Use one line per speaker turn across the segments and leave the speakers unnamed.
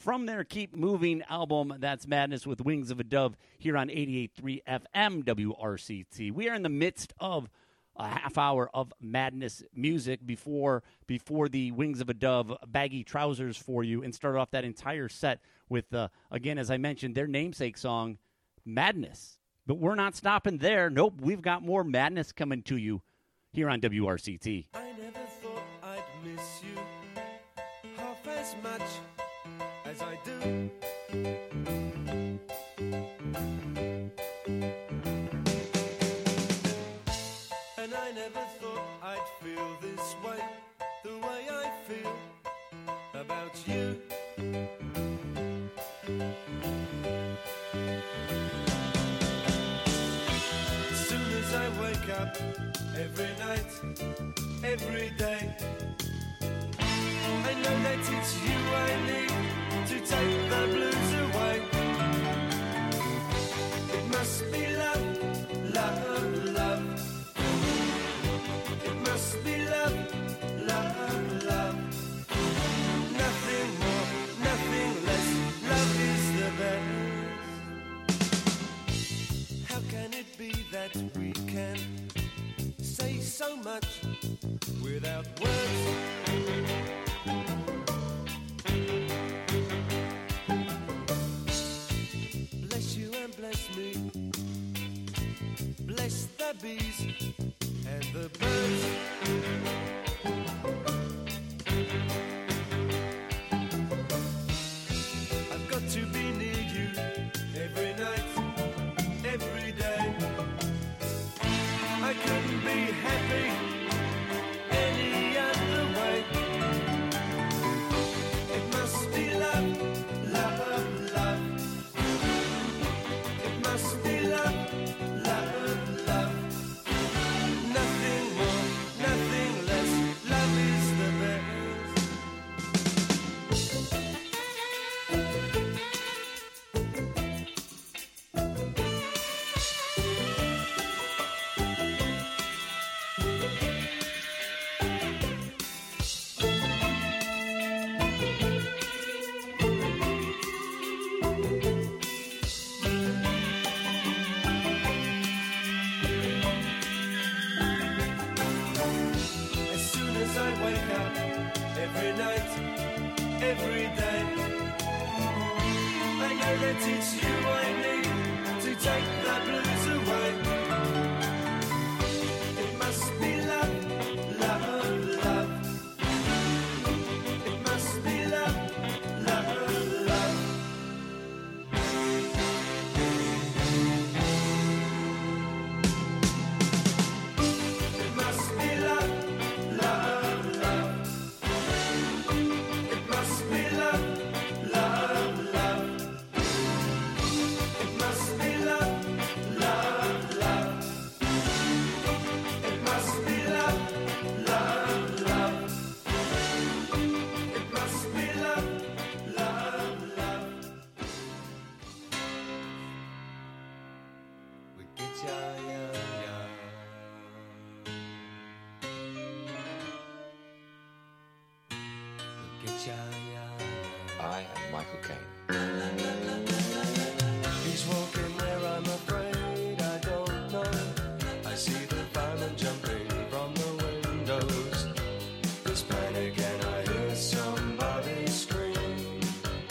from their Keep Moving album. That's Madness with Wings of a Dove here on 88.3 FM WRCT. We are in the midst of a half hour of madness music before the Wings of a Dove baggy trousers for you, and start off that entire set with, again, as I mentioned, their namesake song, Madness. But we're not stopping there. Nope, we've got more madness coming to you here on WRCT.
I never thought I'd miss you half as much as I do. And I never thought I'd feel this way, the way I feel about you. As soon as I wake up, every night, every day, I know that it's you I need to take the blues away. It must be love, love, love. It must be love, love, love. Nothing more, nothing less. Love is the best. How can it be that we can say so much without words? Bless you and bless me. Bless the bees and the birds. I've got to be near you every night, every day. I couldn't be happy any other way. It must be love, love, love. It must be love, love, love. Nothing more, nothing less. Love is the best. As soon as I wake up, every night, every day, I know that it's you I need to take the blues away. It must be love, love, love. It must be love, love, love. It must be love, love, love. It must be love, love, love. It must be love, love, love. It must be love, love, love. It must be love, love, love. We get ya, ya, ya. We get ya, ya, ya.
I am Michael Caine.
He's walking where I'm afraid I don't know. I see the firemen jumping from the windows. There's panic and I hear somebody scream.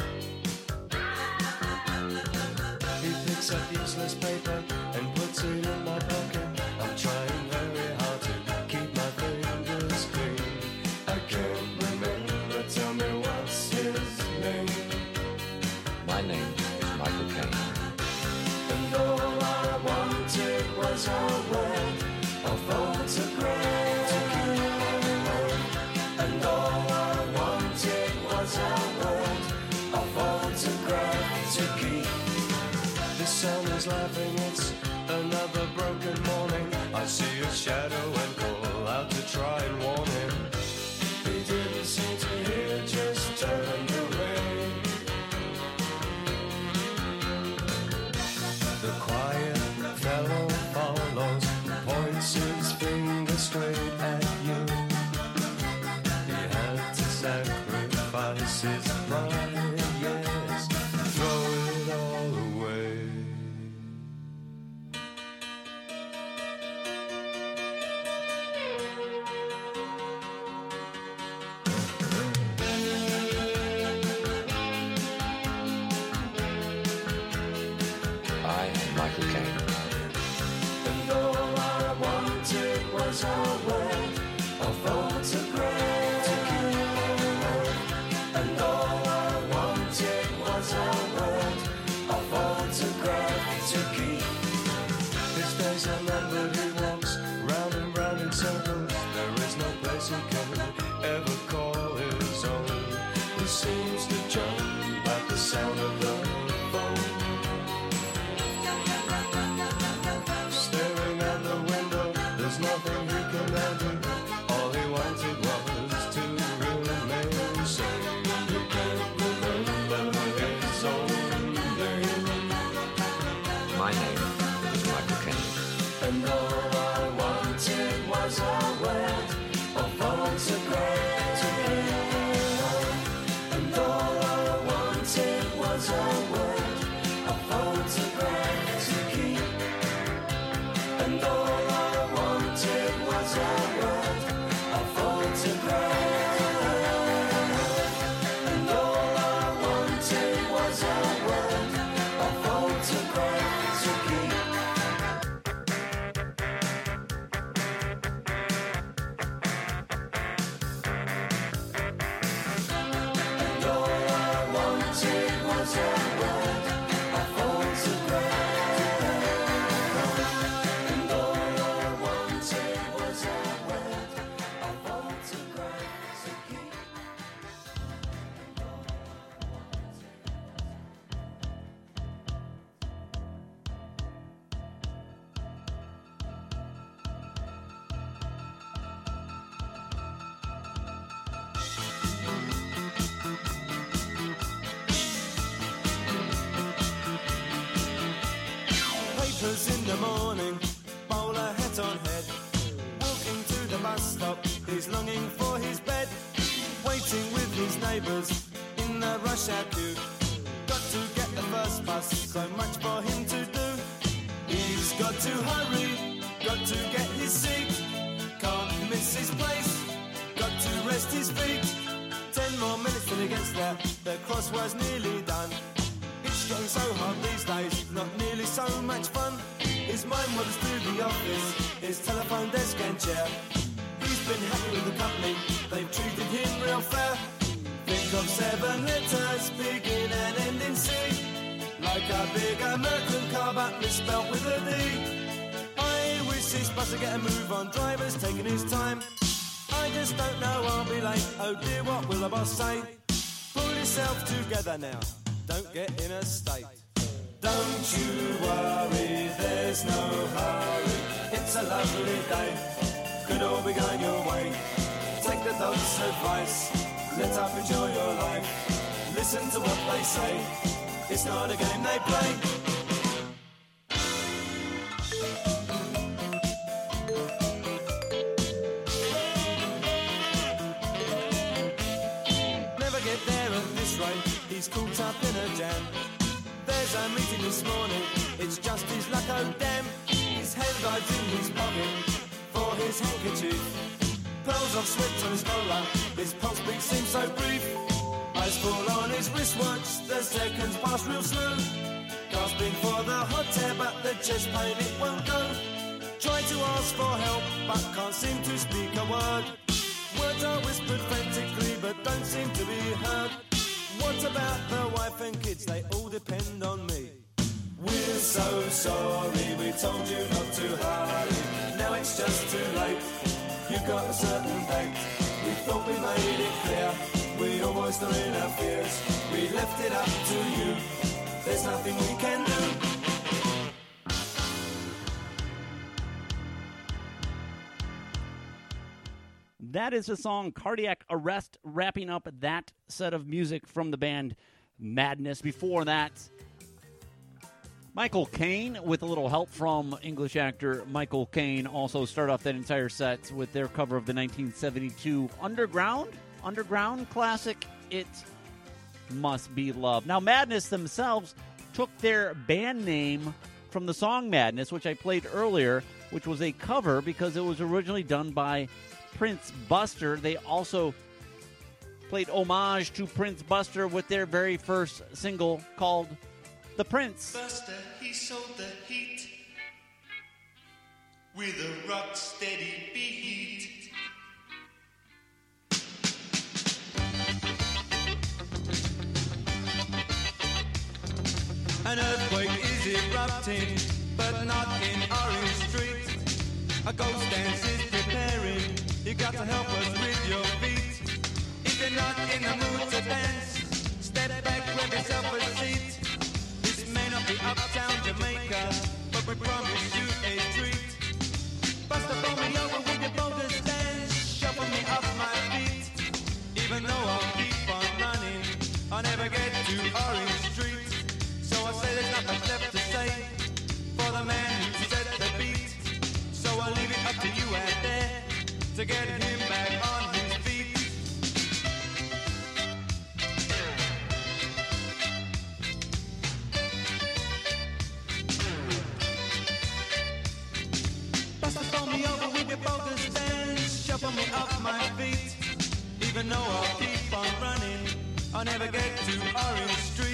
He picks up useless paper and puts it in my pocket. I'm trying very hard to keep my fingers clean. I can't remember, tell me what's his name.
My name is Michael Caine.
And all I wanted was a word, a photograph. And all I wanted was a word, a photograph to keep. The sun is laughing, it's another broken morning. I see a shadow and call out to try and warn him. He didn't seem to hear, just turned away. The quiet fellow follows, points his finger straight at you. He had to sacrifice his pride, yeah. neighbours in the rush hour queue. Got to get the first bus, so much for him to do. He's got to hurry, got to get his seat. Can't miss his place, got to rest his feet. 10 more minutes till he gets there, the crossword's nearly done. It's getting so hard these days, not nearly so much fun. His mind wanders through the office, his telephone desk and chair. He's been happy with the company, they've treated him real fair. Think of 7 letters, begin and end in C. Like a big American car but misspelt with a D. I wish this bus would get a move on, driver's taking his time. I just don't know, I'll be late, oh dear, what will the boss say? Pull yourself together now, don't get in a state. Don't you worry, there's no hurry. It's a lovely day, could all be going your way. Take the doc's advice, let up, enjoy your life. Listen to what they say, it's not a game they play. Never get there at this rate, he's caught up in a jam. There's a meeting this morning, it's just his luck, oh damn. His hand dives in his pocket for his handkerchief. Pearls of sweat on his collar, his pulse beat seems so brief. Eyes fall on his wristwatch, the seconds pass real slow. Gasping for the hot air, but the chest pain it won't go. Try to ask for help, but can't seem to speak a word. Words are whispered frantically, but don't seem to be heard. What about the wife and kids? They all depend on me. We're so sorry, we told you not to hurry. Now it's just too late, you've got a certain date. We thought we made it clear, we almost are in our fears. We left it up to you, there's nothing we can do.
That is the song Cardiac Arrest, wrapping up that set of music from the band Madness. Before that, Michael Caine, with a little help from English actor Michael Caine, also start off that entire set with their cover of the 1972 Underground classic, It Must Be Love. Now, Madness themselves took their band name from the song Madness, which I played earlier, which was a cover because it was originally done by Prince Buster. They also played homage to Prince Buster with their very first single called The Prince.
Buster, he sold the heat with a rock steady beat.
An earthquake is erupting, but not in Orange Street. A ghost dance is preparing, you got to help us with your feet. If you're not in the mood to dance, step back, grab yourself a seat. This may not be uptown Jamaica, but we promise you a treat. Buster, pull me over with your bogus dance, shuffle me off my feet. Even though I'll keep on running, I'll never get to Orange Street. So I say there's nothing left to say for the man who set the beat. So I'll leave it up to you out there to get him back on his feet. Buster, throw me over with your bogus dance, shuffle me off my feet. Even though I'll keep on running, I'll never get to Orange Street.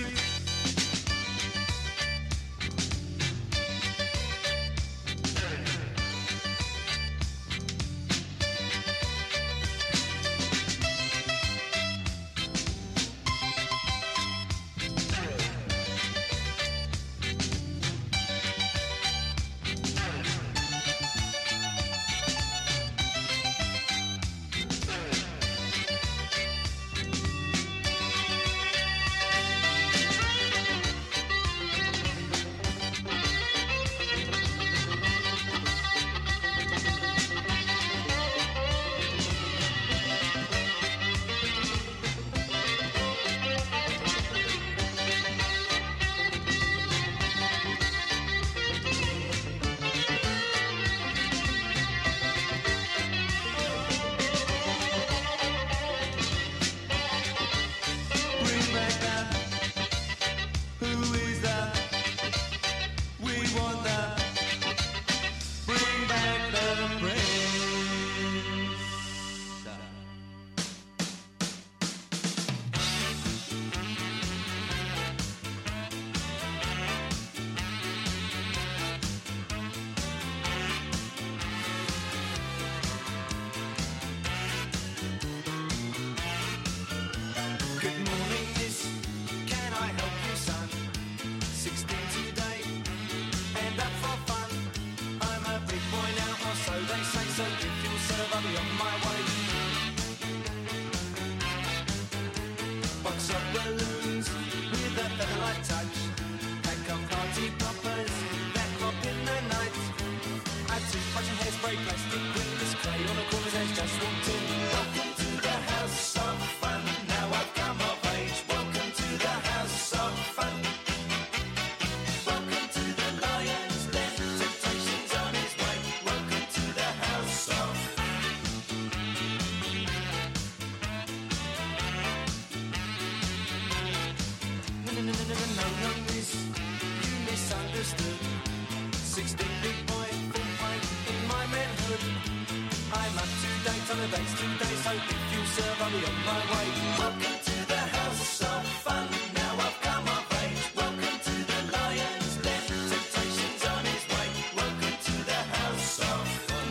never known on this. You misunderstood. 16 big boy, full fight in my manhood. I'm up to date on the dates today, so if you serve, I'll be on my way. Welcome to the house of fun. Now I've come of age. Welcome to the Lion's Den. Temptation's on his way. Welcome to the house of fun.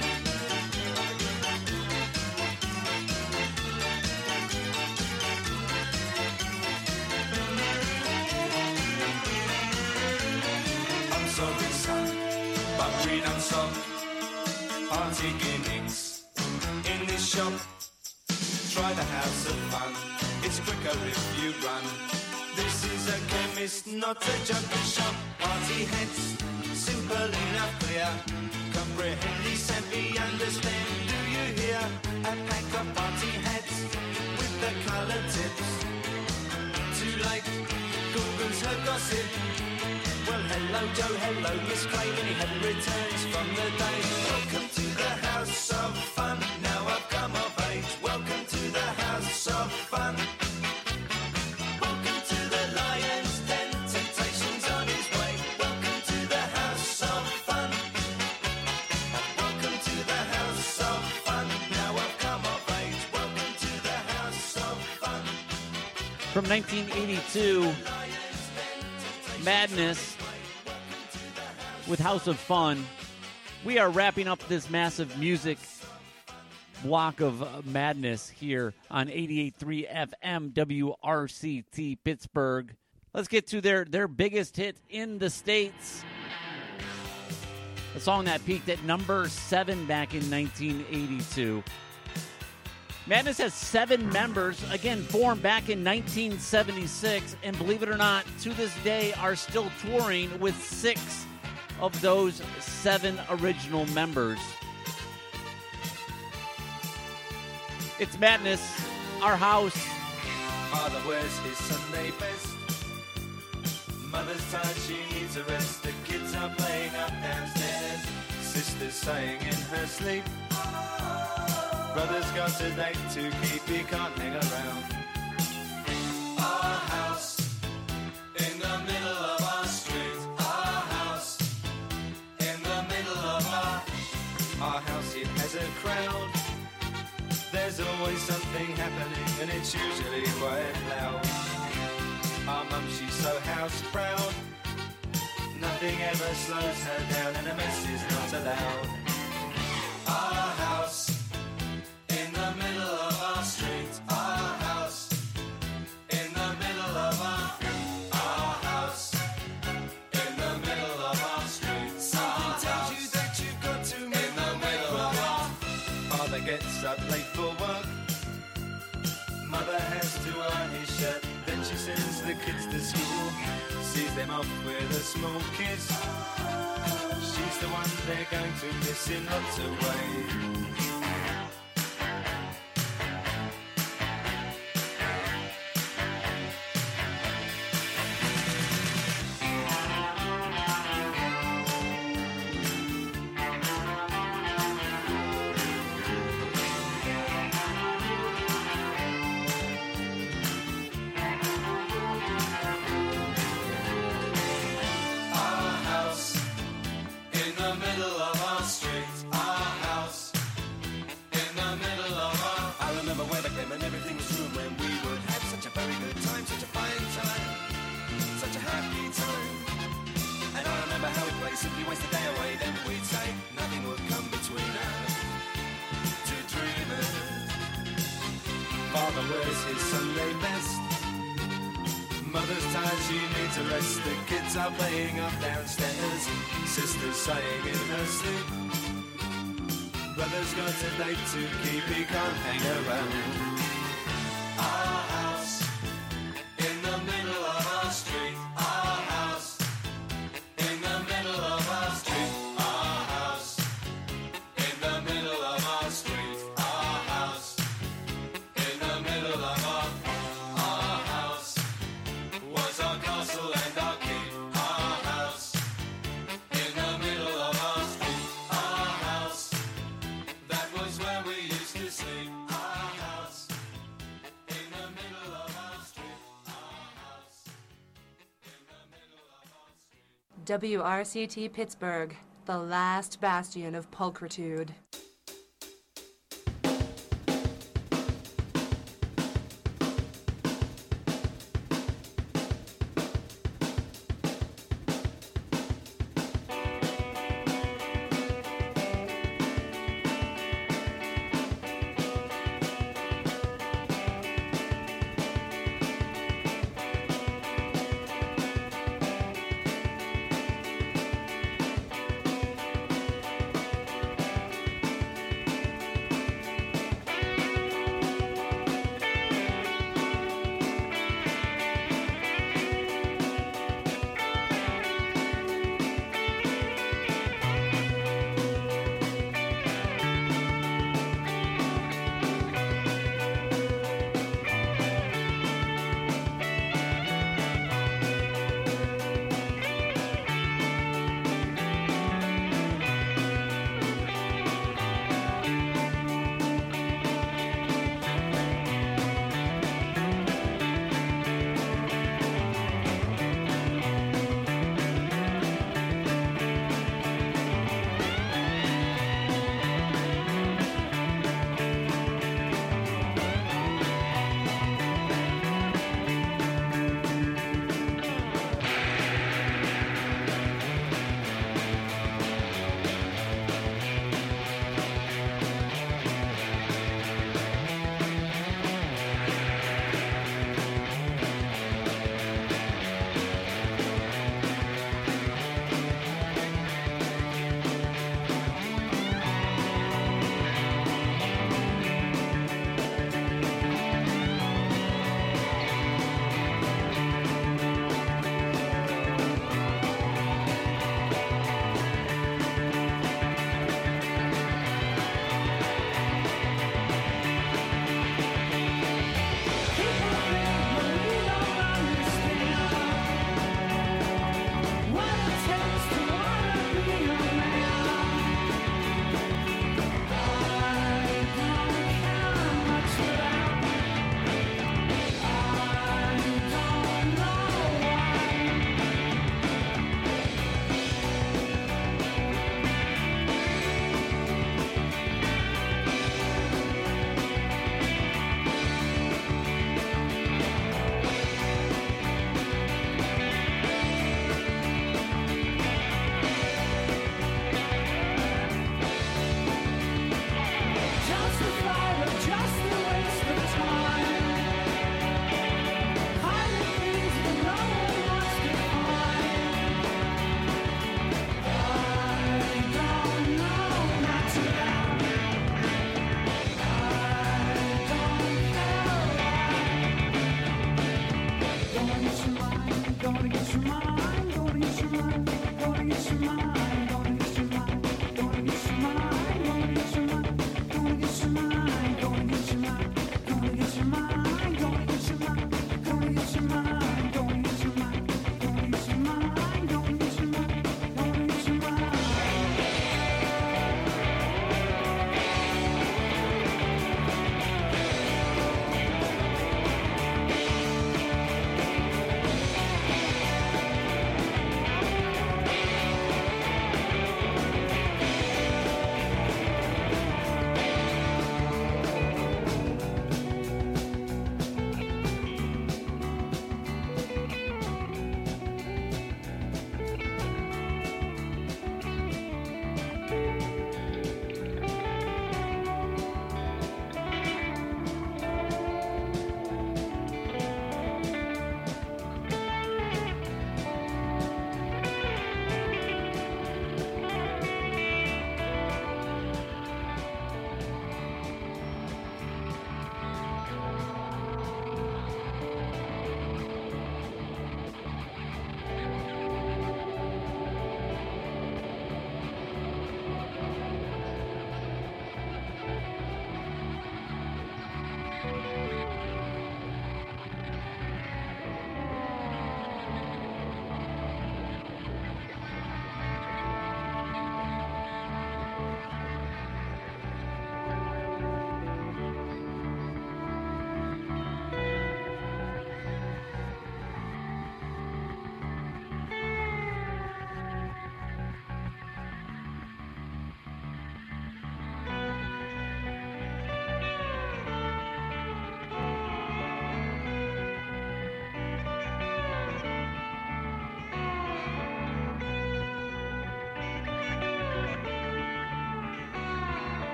I'm sorry, son, but we don't stop. Party gimmicks in this shop. Try the house of fun. It's quicker if you run. This is a chemist, not a jungle shop. Party heads, simple enough, clear. Comprehend, simply understand. Do you hear? A pack of party heads with the colored tips. Too late, Google's her gossip. Well, hello Joe, hello Miss Clay. Many happy returns from the day. Welcome to the house of fun. Now I've come of age. Welcome to the house of fun. Welcome to the Lion's Den. Temptation's on his way. Welcome to the house of fun. Welcome to the house of fun. Now I've come of age. Welcome to the house of fun.
From 1982, Madness with House of Fun. We are wrapping up this massive music block of madness here on 88.3 FM WRCT Pittsburgh. Let's get to their biggest hit in the States. A song that peaked at number 7 back in 1982. Madness has 7 members, again, formed back in 1976, and believe it or not, to this day are still touring with 6 of those 7 original members. It's Madness, Our House.
Father wears his Sunday best. Mother's tired, she needs a rest. The kids are playing up downstairs. Sister's sighing in her sleep. Brother's got a date to keep, he can't hang around. Our house in the middle of our street. Our house in the middle of our house. It has a crowd. There's always something happening, and it's usually quite loud. Our mum, she's so house proud. Nothing ever slows her down, and a mess is not allowed. Our house in the middle of our street. Our house in the middle of our house in the middle of our street. Something tells you that you've got to make in the middle of our. Father gets up late for work. Mother has to iron his shirt. Then she sends the kids to school. Sees them off with a small kiss. She's the one they're going to miss in lots of ways. Simply waste the day away, then we'd say nothing would come between us. Two dreamers. Father wears his Sunday best. Mother's tired, she needs a rest. The kids are playing up downstairs. Sister's sighing in her sleep. Brother's got a date to keep, he can't hang around. Our house in the middle of our street. Our house in the middle of our street. Our house in the middle of our street. Our house in the middle of our house was our castle and our keep. Our house in the middle of our street. Our house, that was where we used to sleep. Our house.
WRCT Pittsburgh, the last bastion of pulchritude.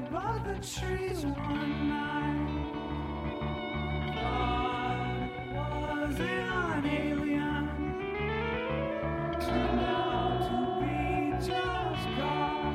above the trees one night. Thought was an alien, turned out to be just God.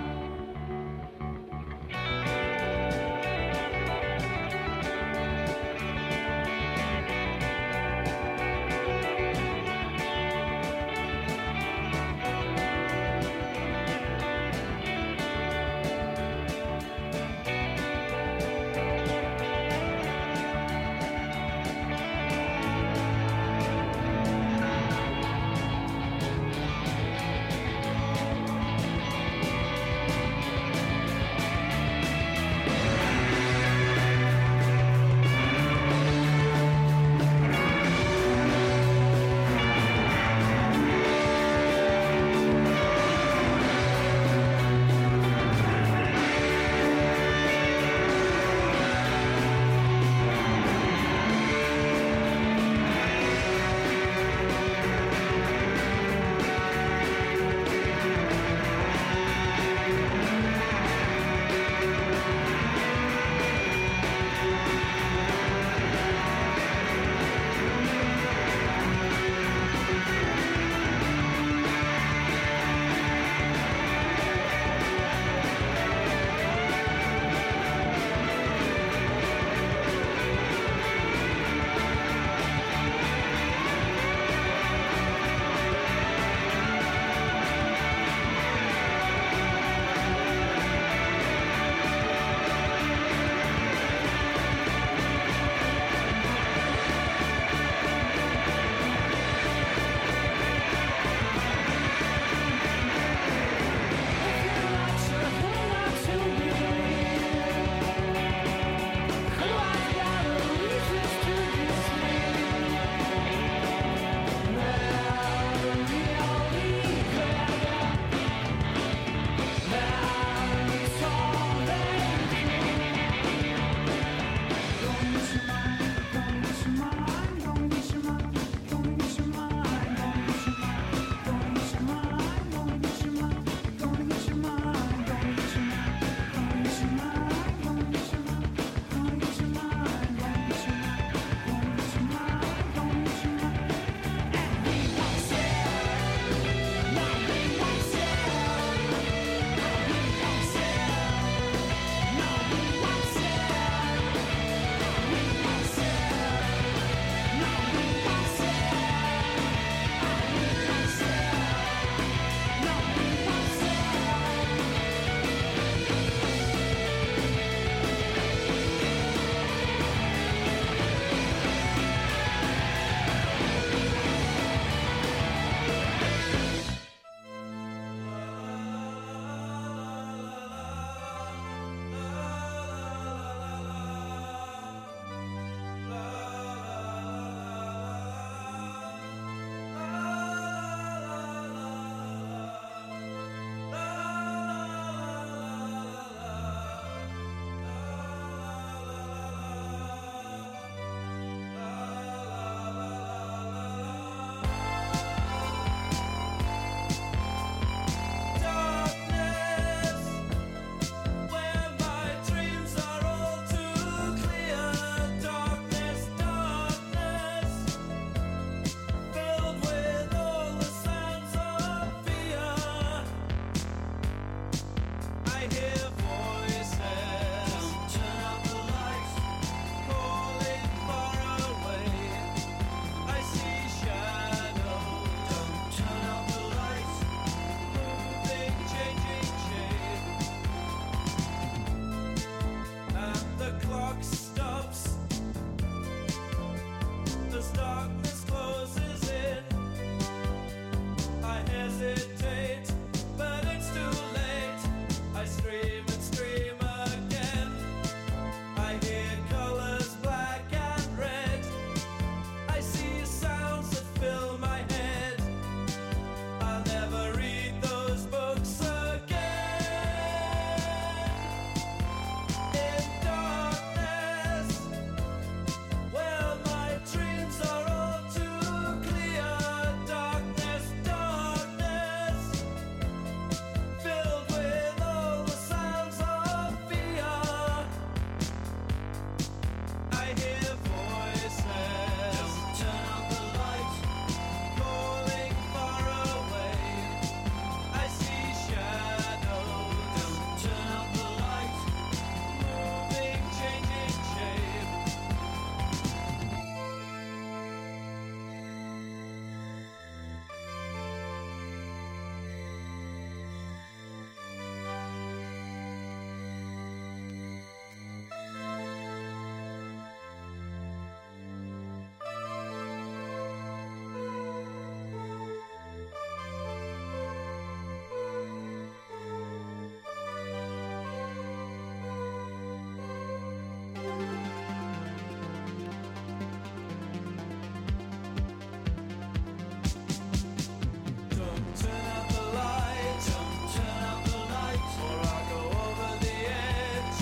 turn out the light, don't turn out the light, or I'll go over the edge.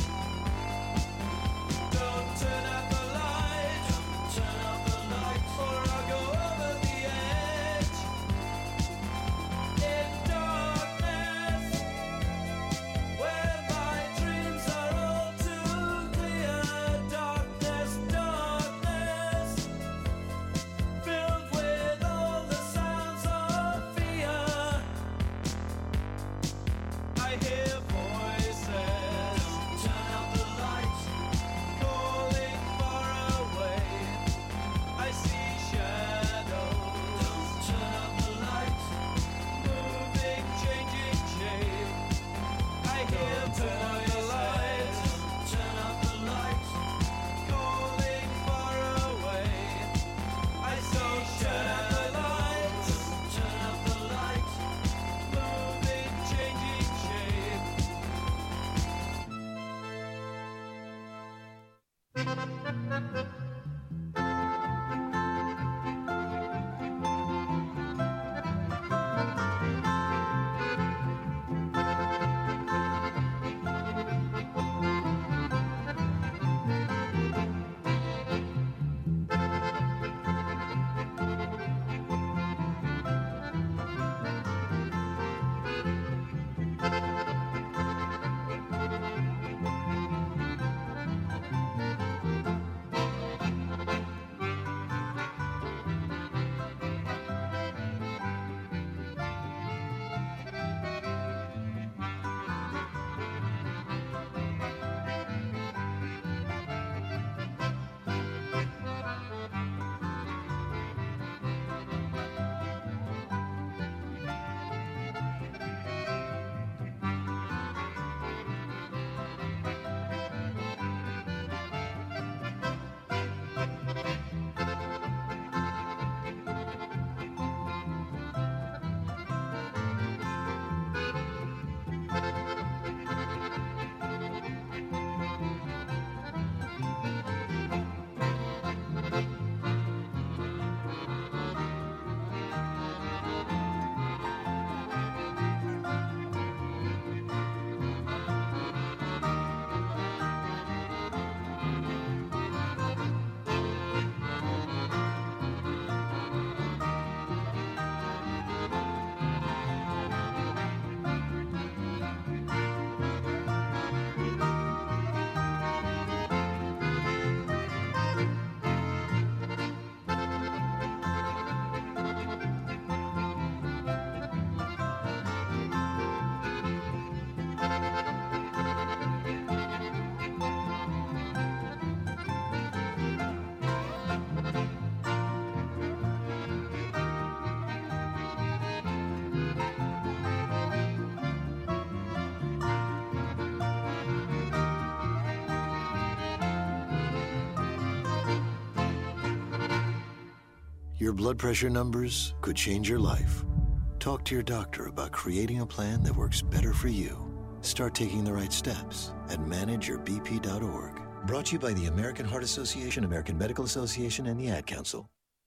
Don't turn out the light, don't turn out the light, or I'll go over the edge. In darkness, where my dreams are all too clear. Darkness, darkness, filled with all the sounds of fear. I hear voices, turn out the light, calling far away. I see shadows, don't turn out the light, moving, changing shape. I hear voices, turn out the light, calling far away. I see shadows, turn out the light, moving, changing shape.
Your blood pressure numbers could change your life. Talk to your doctor about creating a plan that works better for you. Start taking the right steps at manageyourbp.org. Brought to you by the American Heart Association, American Medical Association, and the Ad Council.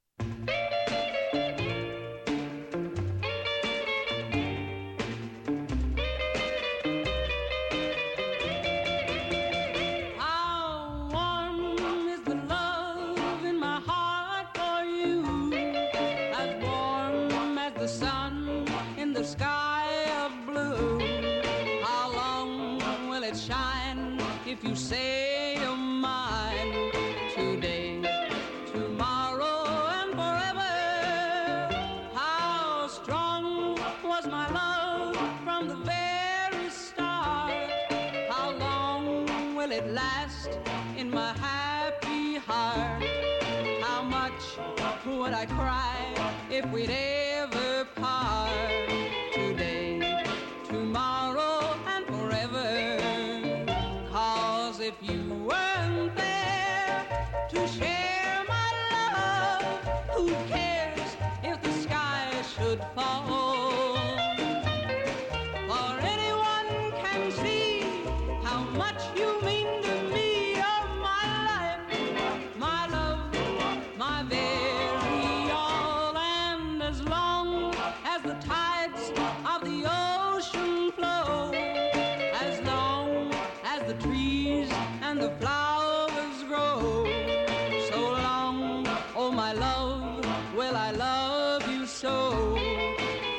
How warm is the love in my heart for you? As warm as the sun in the sky of blue. How long will it shine if you say you're mine? Today, tomorrow, and forever. How strong was my love from the very start? How long will it last in my happy heart? How much would I cry if we'd ever part? Today, tomorrow, and forever. 'Cause if you weren't there to share my love, who cares if the sky should fall? For anyone can see how much you mean to me. You're my life, my love, my very all. And as long as the tides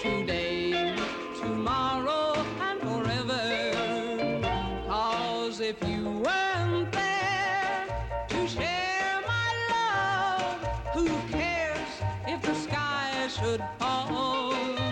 today, tomorrow, and forever. 'Cause if you weren't there to share my love, who cares if the sky should fall?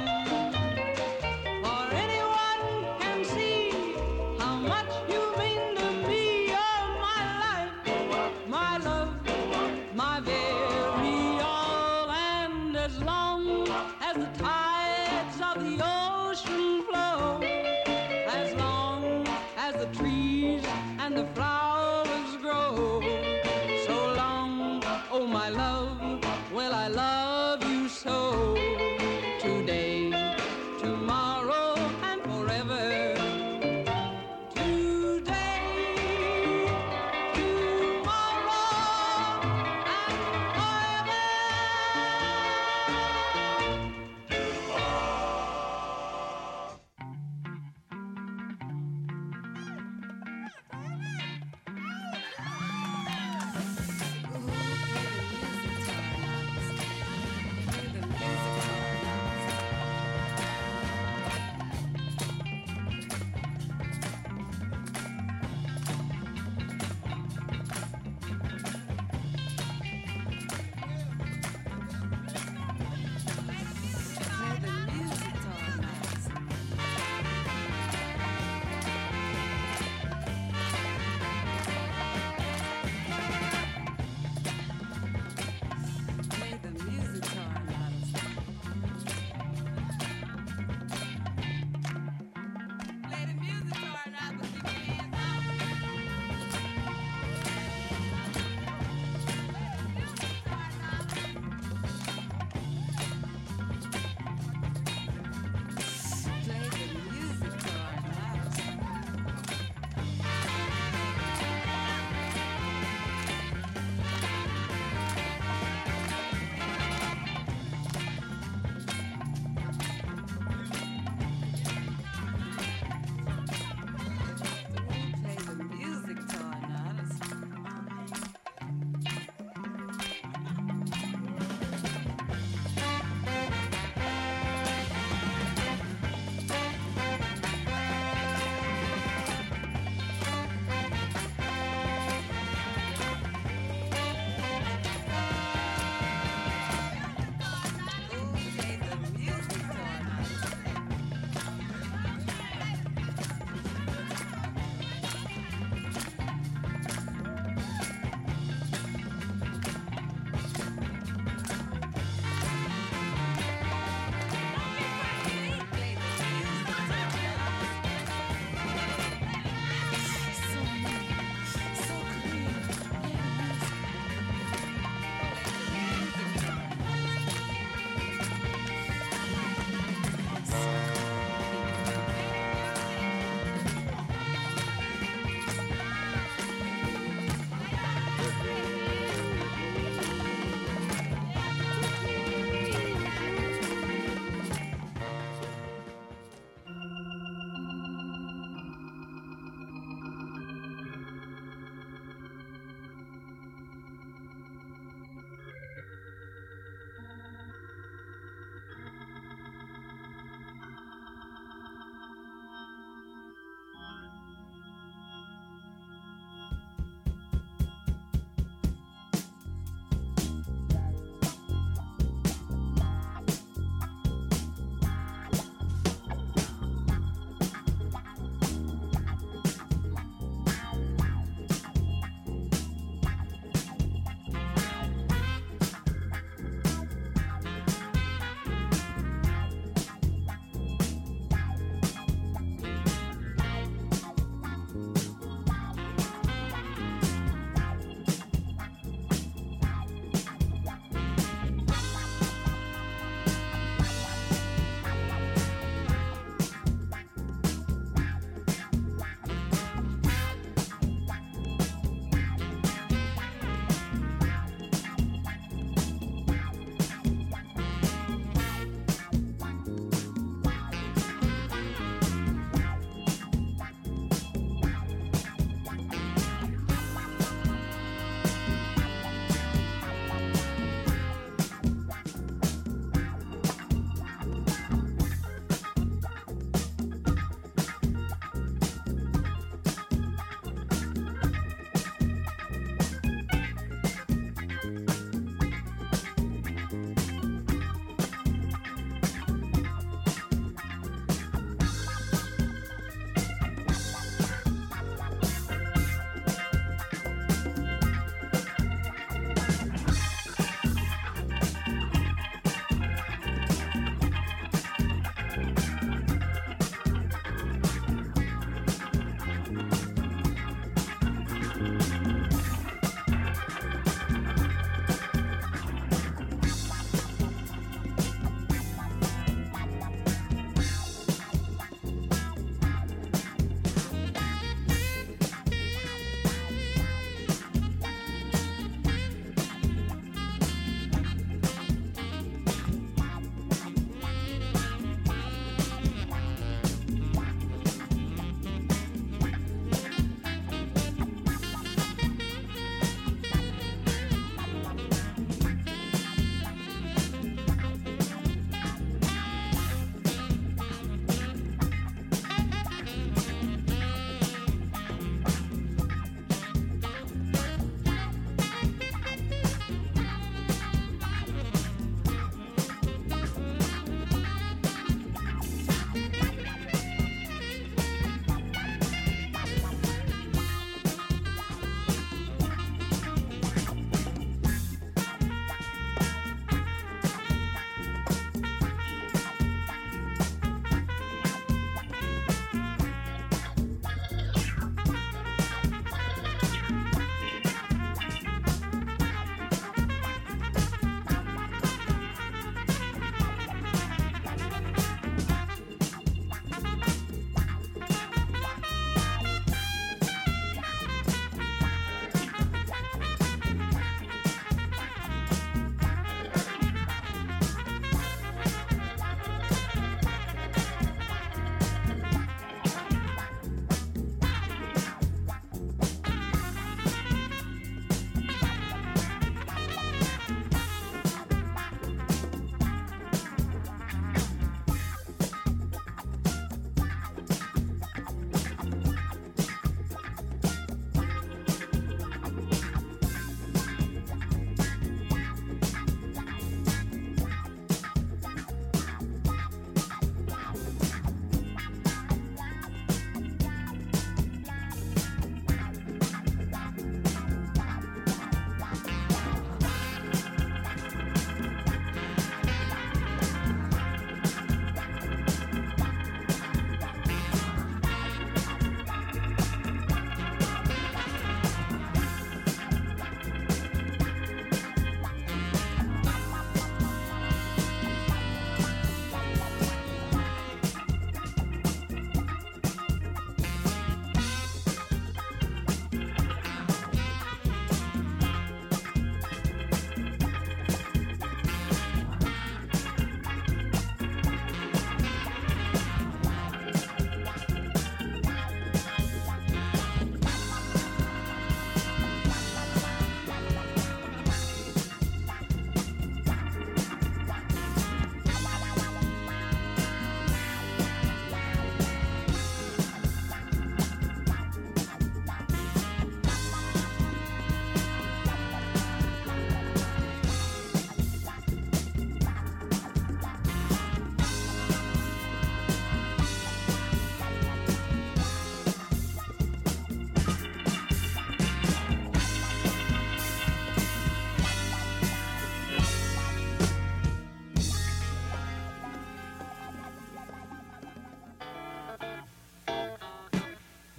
For anyone can see how much you mean to me. You're my life, my love, my very all. And as long as the tides of the ocean flow, as long as the trees and the flowers grow, so long, oh my love, will I love you so. To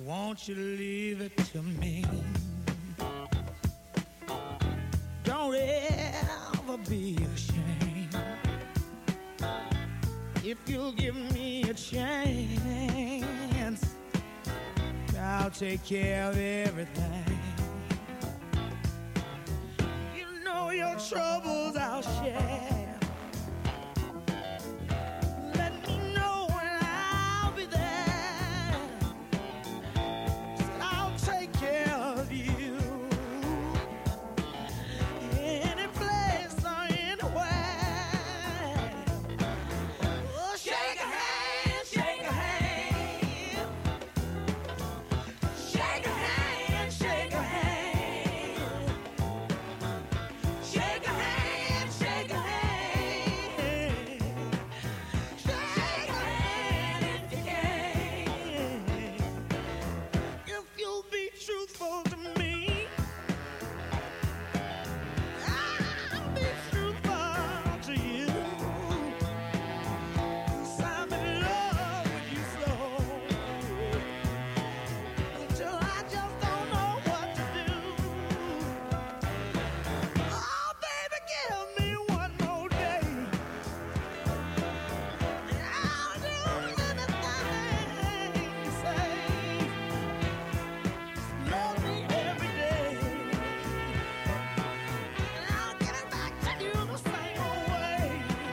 Won't you leave it to me? Don't ever be ashamed. If you'll give me a chance, I'll take care of everything. You know your troubles I'll share. Let me know when I'll be there. Said I'll take care of you. Any place or anywhere. Oh, shake a hand, shake a hand. Shake a hand, shake a hand. Shake a hand, shake a hand. Shake a hand if you can. If you'll be truthful to me, I'll be truthful to you. 'Cause I'm in love with you so. Until I just don't know what to do. Oh, baby, give me one more day. And I'll do anything you say. Love me every day. And I'll get it back to you the same old way.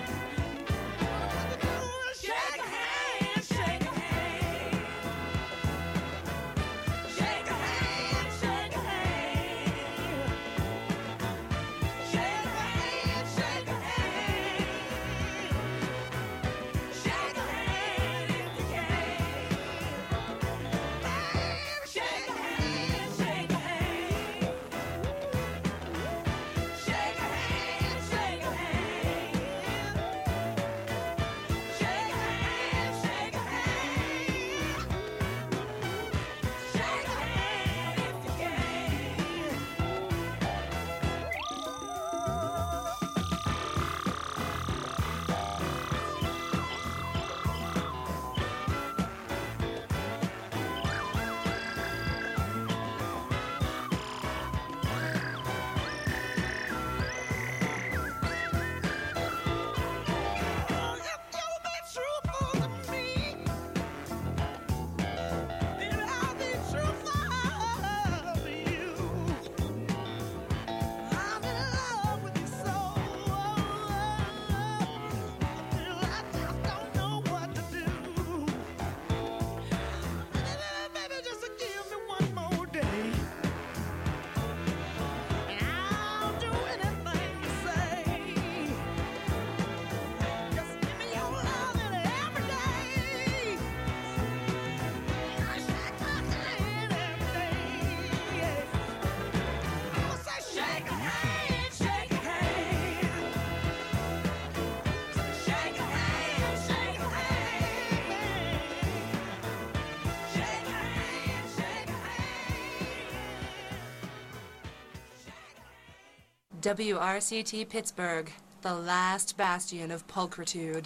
Shake a hand, shake a hand. Shake a hand, shake a hand. Shake a hand, shake a hand. Shake a hand if you can. Baby, shake a hand, shake a hand. Shake a hand, shake a hand. Shake a hand, shake a hand. Shake a hand if you can. If you'll be truthful to me, then I'll be truthful to you. I'm in love with you so. Until I just don't know what to do. Baby, just give me one more day. And I'll do anything you say. Just give me your loving every day. I shake my hand every day. I will say shake a hand, shake a hand. Shake a hand, shake a hand. Shake a hand, shake a hand.
WRCT Pittsburgh, the last bastion of pulchritude.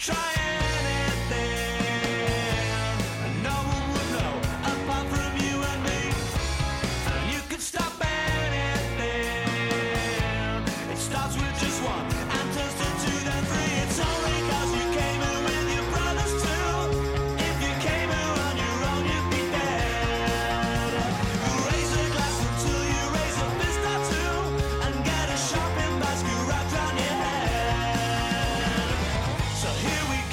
try anything, and no one would know apart from you and me. And you could stop anything. It starts with just one and turns to two, then three. It's only 'cause you came in with your brothers too. If you came in on your own, you'd be dead. You raise a glass until you raise a fist or two, and get a shopping basket wrapped round your head. So here we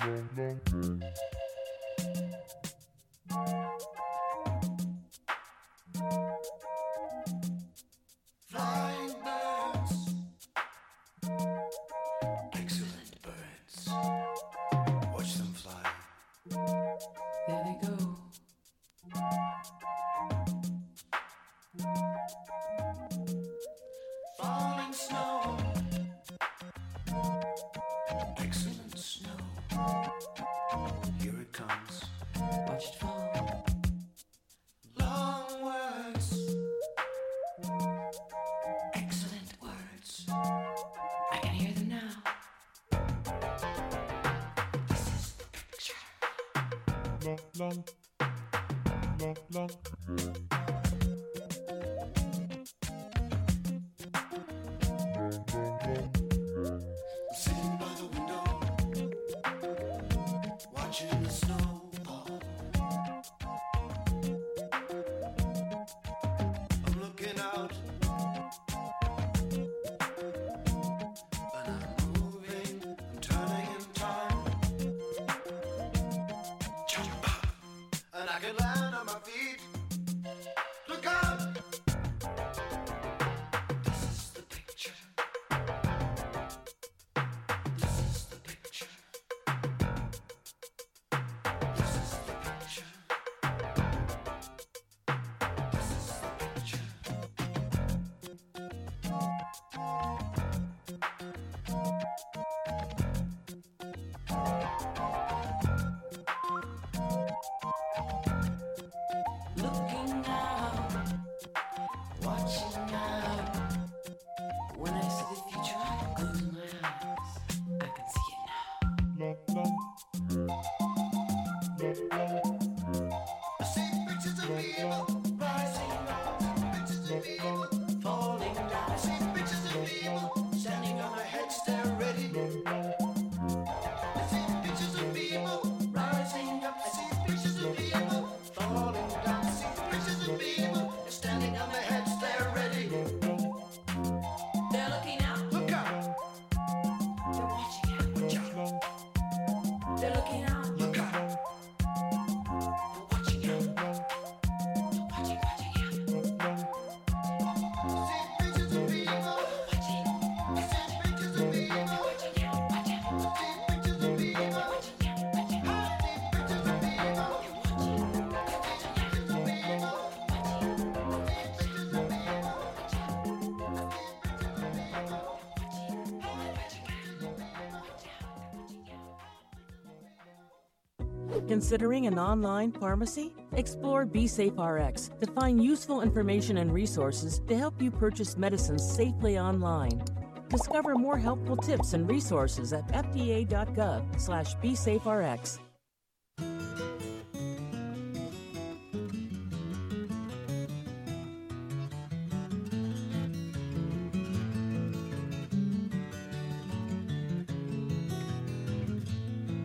Flying birds, excellent birds. Watch them fly.
There they go.
Falling snow, excellent snow. Here it comes.
Watch it fall.
Long words, excellent words.
I can hear them now.
This is the picture. Sitting by the window, watching the snow fall. I'm looking out, and I'm moving, I'm turning in time. Jump up, and I can land on my feet. Look out! This is the picture. This is the picture. This is the picture. This is the picture.
Looking out, watching out. When I see the future, I close my eyes. I can see it now.
I see pictures of people rising up, pictures of people falling down. I see pictures of people standing on their heads, they're ready. I see pictures of people rising up. I see pictures of people falling down. I see pictures of people standing on their heads, they're ready.
They're looking out.
Look out!
They're watching out.
Watch out!
They're looking out.
Look out!
They're watching out. They're watching out.
I see pictures of people.
Watching.
I see pictures of people.
Watching out. Watching out.
I see pictures of people.
Watching out. Watching out.
I see pictures of people.
Considering an online pharmacy? Explore BeSafeRx to find useful information and resources to help you purchase medicines safely online. Discover more helpful tips and resources at fda.gov/BeSafeRx.